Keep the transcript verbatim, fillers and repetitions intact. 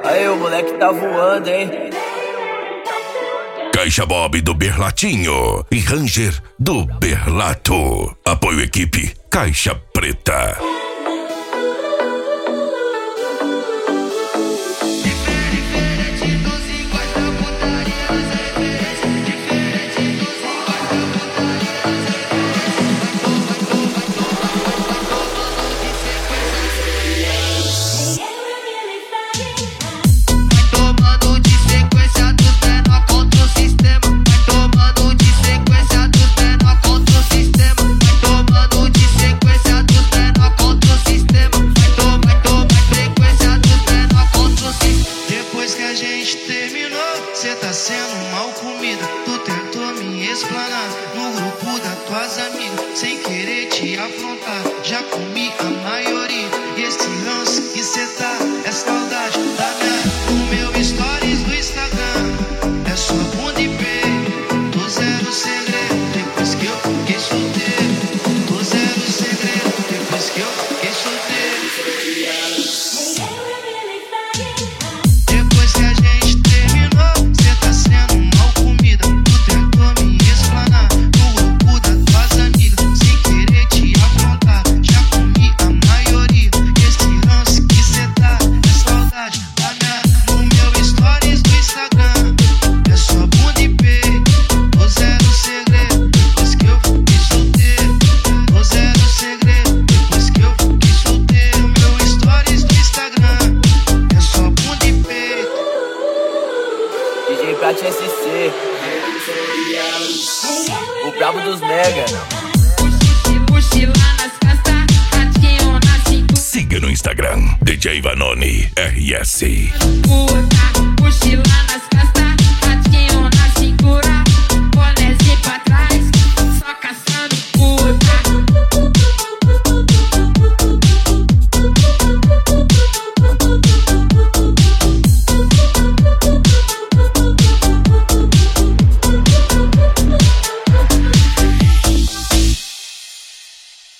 Aí, o moleque tá voando, hein? Caixa Bob do Berlatinho e Ranger do Berlato. Apoio equipe Caixa Preta. Sem querer te afrontar, já comi a maioria. E esse ranço que cê tá é saudade da minha. O meu stories do Instagram é só bunda e peito. Tô zero segredo depois que eu fiquei solteiro. Tô zero segredo depois que eu fiquei solteiro. Depois que a gente terminou, cê tá sendo mal comida. Tu tentou me explanar no grupo das tuas amigas. Sem querer te afrontar, já comi a maioria. Esse ranço que cê tá é saudade da minha. No meu stories do Instagram é só bunda e peito. Tô zero segredo depois que eu fiquei solteiro. Tô zero segredo depois que eu fiquei solteiro. Meu stories do Instagram é só bunda e peito. D J Prat S C, o brabo dos mega. Siga no Instagram D J Vanoni R S. Mochila nas costas.